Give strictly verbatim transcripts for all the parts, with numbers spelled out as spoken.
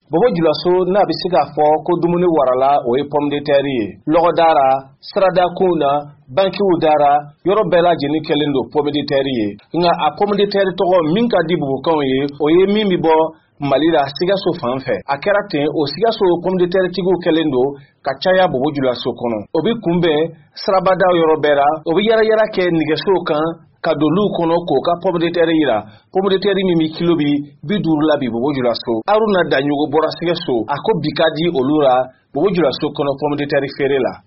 Bobo Julaso n'a bɛ se k'a fɔ ko dumuni warala o ye pomme de terre ye. Lɔgɔ dara, sirada kow na, bankiw dara, yɔrɔ bɛɛ lajɛlen kɛlen don pomme de terre ye. Nka a pomme de terre tɔgɔ min ka di bobokanw ye, o ye min bɛ bɔ Mali la Sikaso fan fɛ. A kɛra ten o Sikaso pomme de terre tigiw kɛlen don ka caya Bobo Julaso kɔnɔ. O bɛ kunbɛn sirabadaw yɔrɔ bɛɛ la, o bɛ yala yala kɛ nɛgɛsow kan ka don lu kɔnɔ k'o ka pomme de terre yira. Pomme de terre min bi kilo bi bi duuru la bi Bobo Julaso. Aruna Danyogo bɔra Sikaso, a ko bi ka di olu la Bobo Julaso kɔnɔ pomme de terre feere la.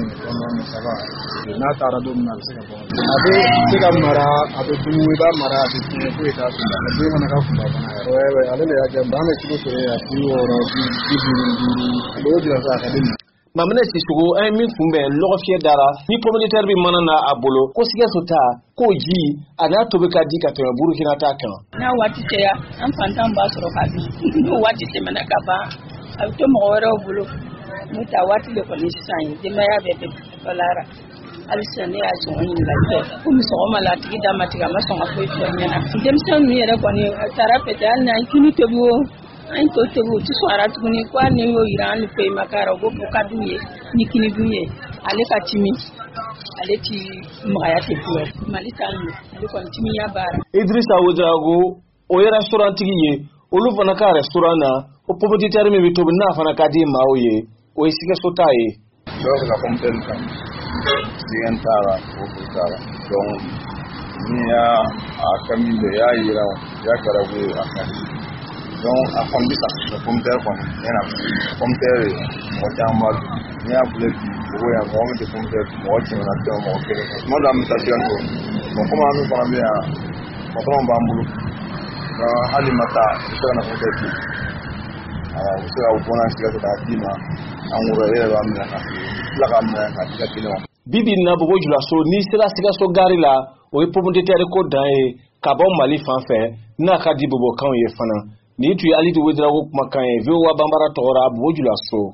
N'a taara don min na a bɛ se ka bɔ. A bɛ se ka mara, a bɛ dumuni ba mara, a bɛ tiɲɛ foyi t'a kun. A bɛ fana ka kunba fana. Ouais, ale de y'a kɛ ban bɛ kilo feere a bi wɔɔrɔ, bi duuru, duuru. Bobo Julaso a ka di. Mamana Sissogo an min kunbɛn lɔgɔ fiyɛ dara ni pomme de terre bi mana na a bolo ko Sikaso ta ko ji a n'a tobi ka di ka tɛmɛ Burukina ta kan. N'a waati sera an fantan b'a sɔrɔ ka dun n'o waati tɛmɛna ka ban a bɛ to mɔgɔ wɛrɛw bolo n'o tɛ waati de kɔni sisan ye denbaya bɛɛ bɛ balara hali sisan ne y'a sɔngɔ ɲininkali kɛ komi sɔgɔma la a tigi d'a ma tigɛ a ma sɔn ka foyi fɔ ɲɛna denmisɛnnin ninnu yɛrɛ kɔni a taara pɛtɛ hali n'an kini tobi o an to tobi u ti sɔn ara tuguni ko hali ni y'o yira hali foyi ma k'ara u ko ka d'u ye ni kini dun ye ale ka timi ale ti magaya tɛ tuwɛ Mali ta ɲɛ ale kɔni timiya baara. Idrissa Ouedraogo o ye restaurant tigi ye olu fana ka restaurant na o pomme de terre min bɛ tobi n'a fana ka di maaw ye o ye Sikaso ta ye. Dɔw bɛ ka pomme de terre kan diŋɛ taara o ko taara donc ni y'a a ka min bɛ y'a yira y'a kɛra ko a ka di donc a kɔni bɛ sa pomme de terre kɔni tiɲɛna pomme de terre mɔgɔ caman b'a dun n'i y'a filɛ bi o yan mɔgɔ min tɛ pomme de terre mɔgɔ kɛmɛ na tɛmɛ mɔgɔ kelen kan tuma dɔw an bɛ taa siyɛn don bon komi an fana bɛ yan patron b'an bolo hali ma taa i bɛ se ka na pomme de terre u bɛ se ka u bɔnna Sikaso k'a d'i ma an wolo e yɛrɛ b'a minɛ ka tila k'a minɛ ka di ka kelen ma. Bibi na Bobo Julaso ni sera Sikaso gari la o ye pomme de terre ko dan ye ka bɔ Mali fan fɛ n'a ka di bobokanw ye fana. Ni tun ye Alidu Ouedraogo kumakan ye V O A Bambara tɔgɔra Bobo Julaso.